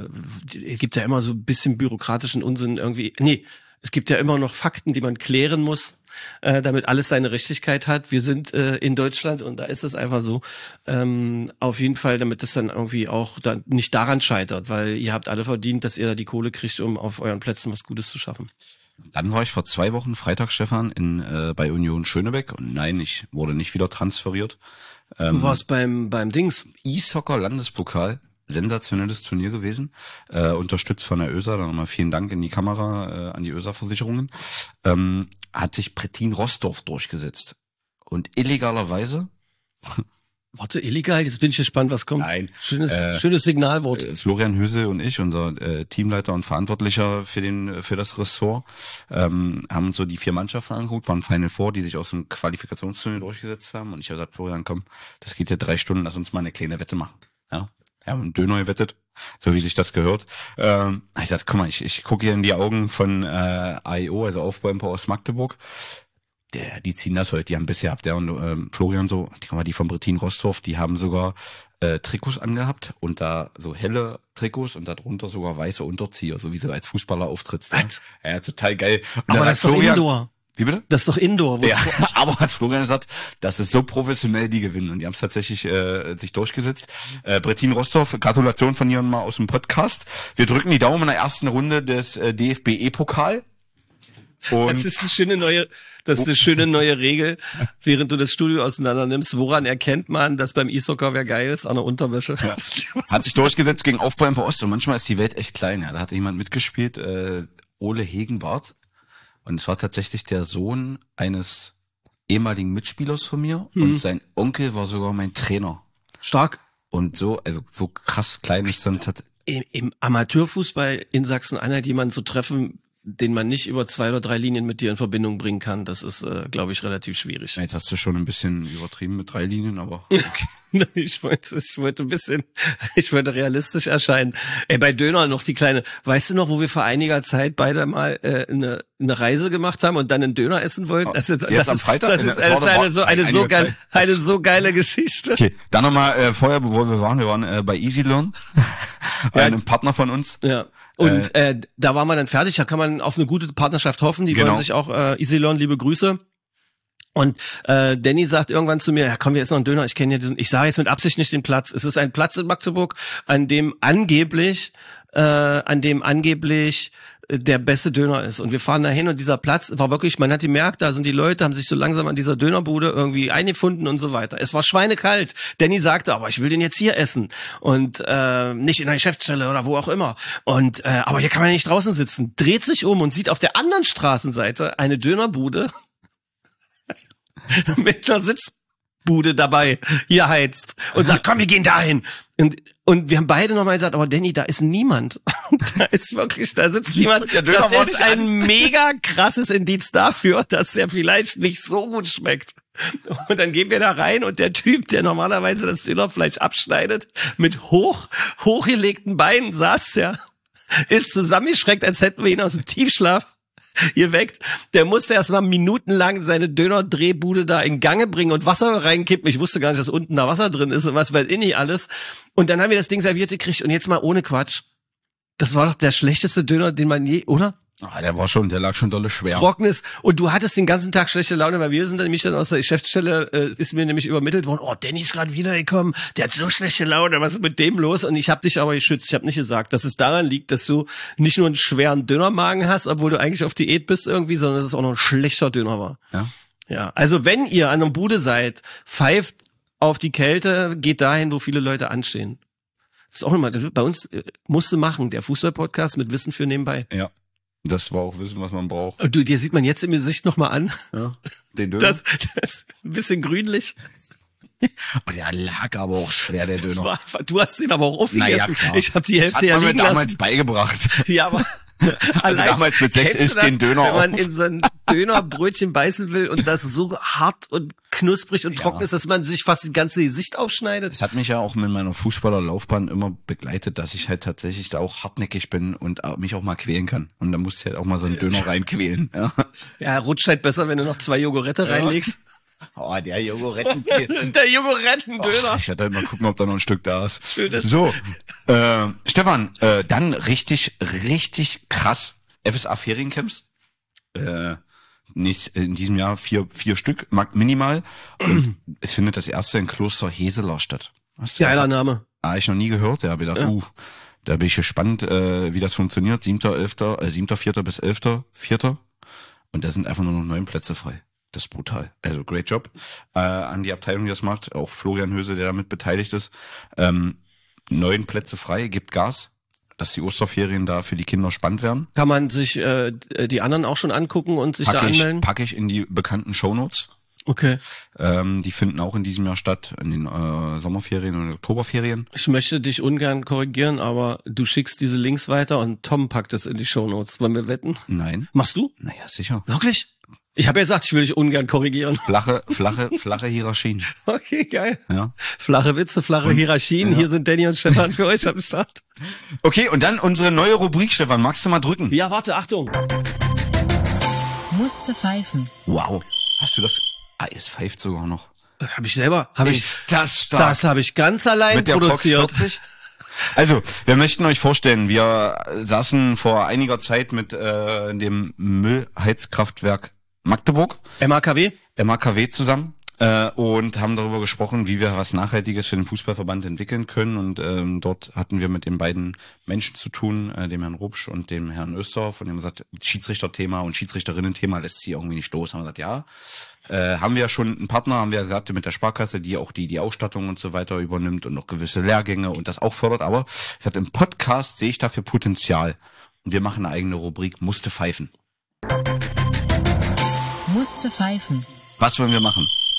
gibt ja immer so ein bisschen bürokratischen Unsinn irgendwie, es gibt ja immer noch Fakten, die man klären muss, damit alles seine Richtigkeit hat. Wir sind in Deutschland und da ist es einfach so. Auf jeden Fall, damit es dann irgendwie auch dann nicht daran scheitert, weil ihr habt alle verdient, dass ihr da die Kohle kriegt, um auf euren Plätzen was Gutes zu schaffen. Dann war ich vor 2 Wochen Freitag, Stefan, bei Union Schönebeck und nein, ich wurde nicht wieder transferiert. Du warst beim Dings. E-Soccer Landespokal. Sensationelles Turnier gewesen, unterstützt von der ÖSA, dann nochmal vielen Dank in die Kamera, an die ÖSA-Versicherungen, hat sich Prettin Rostorf durchgesetzt. Und illegalerweise... Warte, illegal? Jetzt bin ich gespannt, was kommt. Nein. Schönes Signalwort. Florian Hösel und ich, unser Teamleiter und Verantwortlicher für das Ressort, haben uns so die 4 Mannschaften angeguckt, waren Final Four, die sich aus dem Qualifikationsturnier durchgesetzt haben. Und ich habe gesagt, Florian, komm, das geht ja 3 Stunden, lass uns mal eine kleine Wette machen. Ja. Wir haben einen Döner gewettet, so wie sich das gehört. Ich sagte, guck mal, ich gucke hier in die Augen von AIO, also Aufbäumer aus Magdeburg. Die ziehen das heute, die haben bisher gehabt, der und Florian so, die von Prettin Rostorf, die haben sogar Trikots angehabt und da so helle Trikots und darunter sogar weiße Unterzieher, so wie sie als Fußballer auftritt. Ja, total geil. Und aber das ist doch Indoor. Wie bitte? Das ist doch Indoor. Ja, aber hat Florian gesagt, das ist so professionell, die gewinnen. Und die haben es tatsächlich sich durchgesetzt. Prettin Rostorf, Gratulation von hier mal aus dem Podcast. Wir drücken die Daumen in der ersten Runde des DFB-Pokal. Das ist eine schöne neue Regel, während du das Studio auseinander nimmst. Woran erkennt man, dass beim E-Soccer wer geil ist? An der Unterwäsche. Ja. Hat sich durchgesetzt gegen Aufbau im Ost. Und manchmal ist die Welt echt klein. Ja, da hat jemand mitgespielt, Ole Hegenbart. Und es war tatsächlich der Sohn eines ehemaligen Mitspielers von mir und sein Onkel war sogar mein Trainer. Stark. Und so krass klein ist dann tatsächlich. Im Amateurfußball in Sachsen-Anhalt jemanden zu treffen, den man nicht über 2 oder 3 Linien mit dir in Verbindung bringen kann, das ist, glaube ich, relativ schwierig. Jetzt hast du schon ein bisschen übertrieben mit 3 Linien, aber okay. Ich wollte realistisch erscheinen. Ey, bei Döner noch die kleine, weißt du noch, wo wir vor einiger Zeit beide mal eine Reise gemacht haben und dann einen Döner essen wollten? Jetzt am Freitag? Das ist eine so geile Geschichte. Okay, dann nochmal vorher, bevor wir waren bei EasyLearn, einem Partner von uns. Ja. Und da waren wir dann fertig, da kann man auf eine gute Partnerschaft hoffen, die wollen sich auch EasyLearn, liebe Grüße. Und Danny sagt irgendwann zu mir, ja komm, wir essen noch einen Döner, ich kenne ja diesen, ich sage jetzt mit Absicht nicht den Platz. Es ist ein Platz in Magdeburg, an dem angeblich der beste Döner ist. Und wir fahren dahin und dieser Platz war wirklich, man hat gemerkt, da sind die Leute, haben sich so langsam an dieser Dönerbude irgendwie eingefunden und so weiter. Es war schweinekalt. Danny sagte, aber ich will den jetzt hier essen und nicht in der Geschäftsstelle oder wo auch immer. Und aber hier kann man nicht draußen sitzen. Dreht sich um und sieht auf der anderen Straßenseite eine Dönerbude mit einer Sitzbude dabei, hier heizt und sagt, komm, wir gehen dahin. Und wir haben beide nochmal gesagt, aber Danny, da ist niemand. Da sitzt niemand. Das ist ein mega krasses Indiz dafür, dass der vielleicht nicht so gut schmeckt. Und dann gehen wir da rein und der Typ, der normalerweise das Dönerfleisch abschneidet, mit hochgelegten Beinen saß der, ist zusammengeschreckt, als hätten wir ihn aus dem Tiefschlaf geweckt. Der musste erstmal minutenlang seine Döner-Drehbude da in Gange bringen und Wasser reinkippen. Ich wusste gar nicht, dass unten da Wasser drin ist und was weiß ich nicht alles. Und dann haben wir das Ding serviert gekriegt und jetzt mal ohne Quatsch. Das war doch der schlechteste Döner, den man je, oder? Der lag schon dolle schwer. Trockenes. Und du hattest den ganzen Tag schlechte Laune, weil wir sind dann nämlich dann aus der Geschäftsstelle, ist mir nämlich übermittelt worden, oh, Danny ist gerade wiedergekommen, der hat so schlechte Laune, was ist mit dem los? Und ich habe dich aber geschützt, ich habe nicht gesagt, dass es daran liegt, dass du nicht nur einen schweren Dönermagen hast, obwohl du eigentlich auf Diät bist irgendwie, sondern dass es auch noch ein schlechter Döner war. Ja. Also wenn ihr an einer Bude seid, pfeift auf die Kälte, geht dahin, wo viele Leute anstehen. Das ist auch nochmal, bei uns musste machen, der Fußball-Podcast mit Wissen für nebenbei. Ja. Das war auch Wissen, was man braucht. Du, dir sieht man jetzt im Gesicht nochmal an. Ja, den Döner. Das ist ein bisschen grünlich. Oh, der lag aber auch schwer, der Döner. Du hast ihn aber auch aufgegessen. Naja, ich habe die Hälfte ja liegen lassen. Das hat man mir damals lassen. beigebracht. Ja, aber also damals mit 6 ist den Döner wenn man in so ein Dönerbrötchen beißen will und das so hart und knusprig und trocken ist, dass man sich fast die ganze Gesicht aufschneidet. Es hat mich ja auch mit meiner Fußballerlaufbahn immer begleitet, dass ich halt tatsächlich da auch hartnäckig bin und mich auch mal quälen kann. Und da musst du halt auch mal so einen Döner reinquälen. Ja, rutscht halt besser, wenn du noch 2 Jogurette reinlegst. Oh, der Jogoretten. Der Jogoretten-Döner. Ich werde halt mal gucken, ob da noch ein Stück da ist. Schönes. So, Stefan, dann richtig krass FSA-Feriencamps. Nicht in diesem Jahr 4 Stück, minimal. Und es findet das erste in Kloster Heseler statt. Geiler Name. Ich noch nie gehört. Ja, hab gedacht, da bin ich gespannt, wie das funktioniert. 7.4. bis 11.4. Und da sind einfach nur noch 9 Plätze frei. Das ist brutal. Also great job an die Abteilung, die das macht. Auch Florian Höse, der damit beteiligt ist. 9 Plätze frei, gibt Gas, dass die Osterferien da für die Kinder spannend werden. Kann man sich die anderen auch schon angucken und sich da anmelden? Packe ich in die bekannten Shownotes. Okay. Die finden auch in diesem Jahr statt, in den Sommerferien und Oktoberferien. Ich möchte dich ungern korrigieren, aber du schickst diese Links weiter und Tom packt es in die Shownotes. Wollen wir wetten? Nein. Machst du? Naja, sicher. Wirklich? Ich habe ja gesagt, ich will dich ungern korrigieren. Flache Hierarchien. Okay, geil. Ja. Flache Witze, flache Hierarchien. Ja. Hier sind Danny und Stefan für euch am Start. Okay, und dann unsere neue Rubrik, Stefan. Magst du mal drücken? Ja, warte, Achtung. Musste pfeifen. Wow. Hast du das? Es pfeift sogar noch. Das habe ich selber. Das habe ich ganz allein mit der produziert. Fox 40? Also, wir möchten euch vorstellen, wir saßen vor einiger Zeit mit dem Müllheizkraftwerk Magdeburg. MAKW zusammen und haben darüber gesprochen, wie wir was Nachhaltiges für den Fußballverband entwickeln können. Und dort hatten wir mit den beiden Menschen zu tun, dem Herrn Rupsch und dem Herrn Österhoff. Und die haben gesagt, Schiedsrichterthema und Schiedsrichterinnen-Thema lässt sie irgendwie nicht los. Haben wir gesagt, ja. Haben wir schon einen Partner, haben wir gesagt, mit der Sparkasse, die auch die Ausstattung und so weiter übernimmt und noch gewisse Lehrgänge und das auch fördert. Aber ich sagte, im Podcast sehe ich dafür Potenzial. Und wir machen eine eigene Rubrik, musste pfeifen. Musste pfeifen. Was wollen wir machen?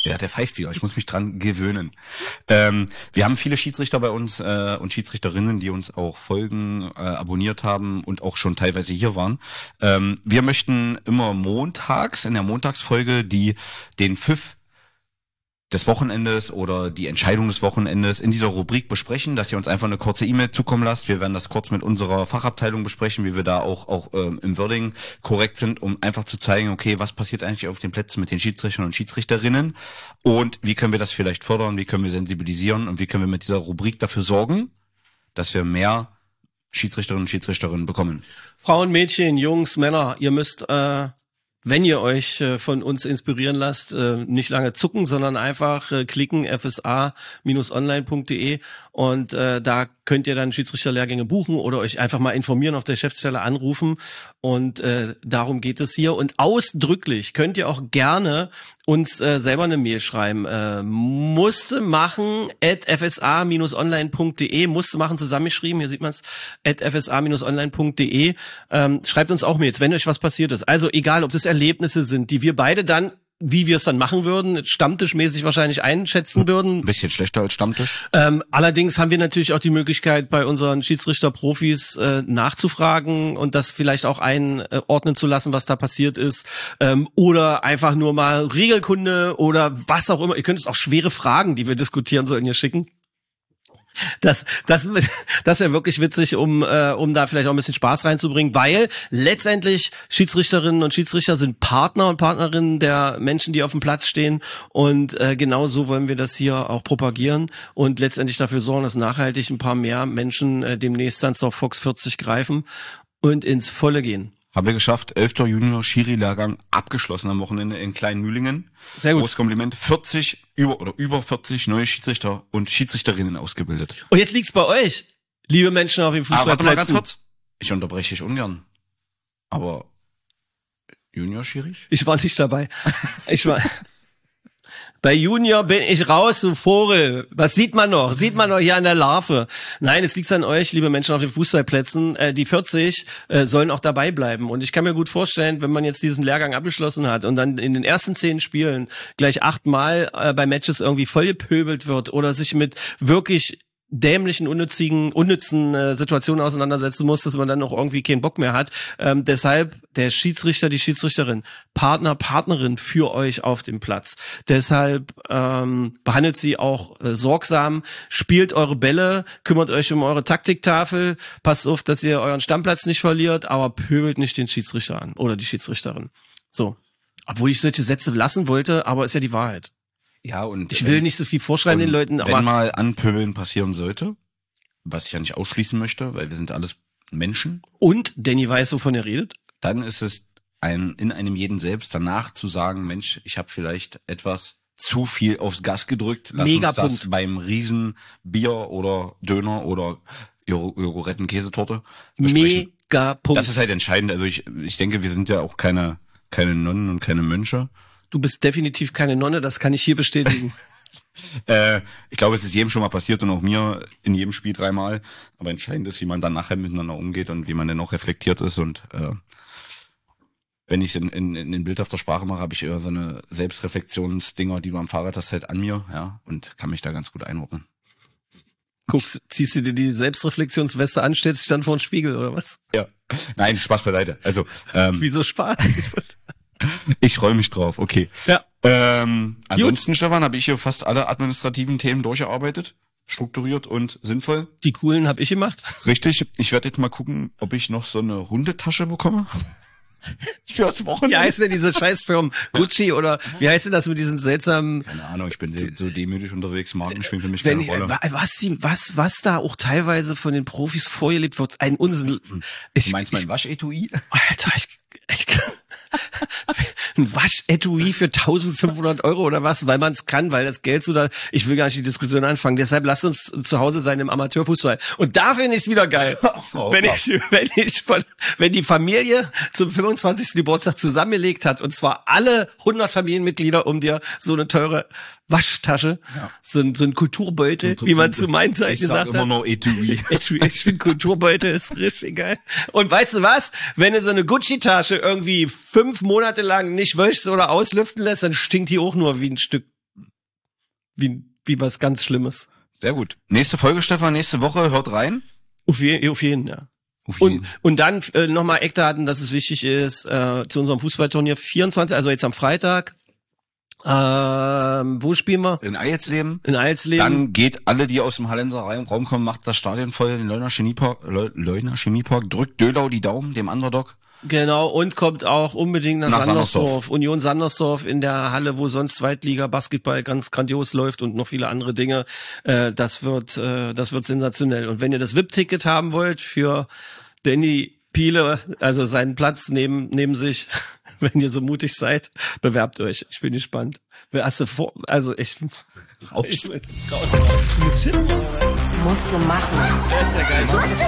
Ja, der pfeift wieder. Ich muss mich dran gewöhnen. Wir haben viele Schiedsrichter bei uns und Schiedsrichterinnen, die uns auch folgen, abonniert haben und auch schon teilweise hier waren. Wir möchten immer montags, in der Montagsfolge, den Pfiff des Wochenendes oder die Entscheidung des Wochenendes in dieser Rubrik besprechen, dass ihr uns einfach eine kurze E-Mail zukommen lasst. Wir werden das kurz mit unserer Fachabteilung besprechen, wie wir da auch im Wording korrekt sind, um einfach zu zeigen, okay, was passiert eigentlich auf den Plätzen mit den Schiedsrichtern und Schiedsrichterinnen und wie können wir das vielleicht fördern, wie können wir sensibilisieren und wie können wir mit dieser Rubrik dafür sorgen, dass wir mehr Schiedsrichterinnen und Schiedsrichterinnen bekommen. Frauen, Mädchen, Jungs, Männer, ihr müsst wenn ihr euch von uns inspirieren lasst, nicht lange zucken, sondern einfach klicken, fsa-online.de und da könnt ihr dann Schiedsrichterlehrgänge buchen oder euch einfach mal informieren, auf der Geschäftsstelle anrufen und darum geht es hier. Und ausdrücklich könnt ihr auch gerne uns selber eine Mail schreiben. Musste machen @fsa-online.de, musste machen zusammengeschrieben, hier sieht man es, @fsa-online.de. Schreibt uns auch Mails, wenn euch was passiert ist. Also egal, ob das Erlebnisse sind, die wir beide dann, wie wir es dann machen würden, stammtischmäßig wahrscheinlich einschätzen würden. Ein bisschen schlechter als Stammtisch. Allerdings haben wir natürlich auch die Möglichkeit, bei unseren Schiedsrichter-Profis nachzufragen und das vielleicht auch einordnen zu lassen, was da passiert ist. Oder einfach nur mal Regelkunde oder was auch immer. Ihr könnt uns auch schwere Fragen, die wir diskutieren sollen, hier schicken. Das wäre wirklich witzig, um da vielleicht auch ein bisschen Spaß reinzubringen, weil letztendlich Schiedsrichterinnen und Schiedsrichter sind Partner und Partnerinnen der Menschen, die auf dem Platz stehen und genau so wollen wir das hier auch propagieren und letztendlich dafür sorgen, dass nachhaltig ein paar mehr Menschen demnächst dann zur Fox 40 greifen und ins Volle gehen. Haben wir geschafft, 11. Junior Schiri-Lehrgang abgeschlossen am Wochenende in Kleinmühlingen. Sehr gut. Großes Kompliment. Über 40 neue Schiedsrichter und Schiedsrichterinnen ausgebildet. Und jetzt liegt's bei euch, liebe Menschen auf dem Fußballplätzen. Warte mal ganz kurz. Ich unterbreche dich ungern. Aber Junior Schiri? Ich war nicht dabei. Bei Junior bin ich raus, du Vogel. Was sieht man noch? Sieht man noch hier an der Larve? Nein, es liegt an euch, liebe Menschen auf den Fußballplätzen. Die 40 sollen auch dabei bleiben. Und ich kann mir gut vorstellen, wenn man jetzt diesen Lehrgang abgeschlossen hat und dann in den ersten 10 Spielen gleich 8-mal bei Matches irgendwie vollgepöbelt wird oder sich mit wirklich dämlichen, unnützen Situationen auseinandersetzen muss, dass man dann auch irgendwie keinen Bock mehr hat. Deshalb der Schiedsrichter, die Schiedsrichterin, Partner, Partnerin für euch auf dem Platz. Deshalb behandelt sie auch sorgsam, spielt eure Bälle, kümmert euch um eure Taktiktafel, passt auf, dass ihr euren Stammplatz nicht verliert, aber pöbelt nicht den Schiedsrichter an oder die Schiedsrichterin. So. Obwohl ich solche Sätze lassen wollte, aber ist ja die Wahrheit. Ja, und ich will nicht so viel vorschreiben den Leuten, aber wenn mal Anpöbeln passieren sollte, was ich ja nicht ausschließen möchte, weil wir sind alles Menschen. Und Danny weiß, wovon er redet. Dann ist es in einem jeden selbst danach zu sagen, Mensch, ich habe vielleicht etwas zu viel aufs Gas gedrückt. Lass uns das beim Riesenbier oder Döner oder Joghurtten-Käsetorte besprechen. Megapunkt. Das ist halt entscheidend. Also ich denke, wir sind ja auch keine Nonnen und keine Mönche. Du bist definitiv keine Nonne, das kann ich hier bestätigen. Ich glaube, es ist jedem schon mal passiert und auch mir in jedem Spiel 3-mal. Aber entscheidend ist, wie man dann nachher miteinander umgeht und wie man dann auch reflektiert ist. Und wenn ich es in bildhafter Sprache mache, habe ich eher so eine Selbstreflexionsdinger, die du am Fahrrad hast, halt an mir, ja, und kann mich da ganz gut einordnen. Ziehst du dir die Selbstreflexionsweste an, stellst dich dann vor den Spiegel, oder was? Ja. Nein, Spaß beiseite. Also wieso Spaß? Ich freue mich drauf, okay. Ja. Ansonsten, gut. Stefan, habe ich hier fast alle administrativen Themen durchgearbeitet, strukturiert und sinnvoll. Die coolen habe ich gemacht. Richtig. Ich werde jetzt mal gucken, ob ich noch so eine Hundetasche bekomme. Fürs Wochenende. Wie heißt denn diese Scheißfirmen? Gucci oder wie heißt denn das mit diesen seltsamen... Keine Ahnung, ich bin so demütig unterwegs, Marken spielen für mich keine Rolle. Was da auch teilweise von den Profis vorgelebt wird, ein Unsinn. Du meinst mein Waschetui? Alter, ein Waschetui für 1.500 € oder was, weil man es kann, weil das Geld so da, ich will gar nicht die Diskussion anfangen, deshalb lasst uns zu Hause sein im Amateurfußball. Und da finde ich es wieder geil, wenn die Familie zum 25. Geburtstag zusammengelegt hat, und zwar alle 100 Familienmitglieder, um dir so eine teure Waschtasche, ja. so ein Kulturbeutel, wie man zu meinen Zeiten gesagt hat. Ich sag immer noch Etui. Ich finde Kulturbeutel ist richtig geil. Und weißt du was? Wenn du so eine Gucci-Tasche irgendwie 5 Monate lang nicht wäschst oder auslüften lässt, dann stinkt die auch nur wie ein Stück wie was ganz Schlimmes. Sehr gut. Nächste Folge, Stefan, nächste Woche, hört rein. Auf jeden, ja. Und dann nochmal Eckdaten, dass es wichtig ist, zu unserem Fußballturnier 24, also jetzt am Freitag. Wo spielen wir? In Eilsleben. Dann geht alle, die aus dem Hallenser Raum kommen, macht das Stadion voll, den Leuner Chemiepark, drückt Dölau die Daumen, dem Underdog. Genau, und kommt auch unbedingt nach Sandersdorf. Union Sandersdorf in der Halle, wo sonst Zweitliga-Basketball ganz grandios läuft und noch viele andere Dinge. Das wird sensationell. Und wenn ihr das VIP-Ticket haben wollt für Danny Piele, also seinen Platz neben sich, wenn ihr so mutig seid, bewerbt euch. Ich bin gespannt. Hast du vor, also ich raus. Musste machen. Das ist ja geil.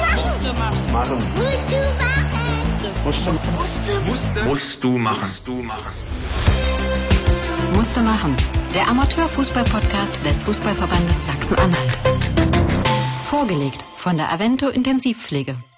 Musst du machen. Musste machen. Der Amateurfußball-Podcast des Fußballverbandes Sachsen-Anhalt. Vorgelegt von der Avento Intensivpflege.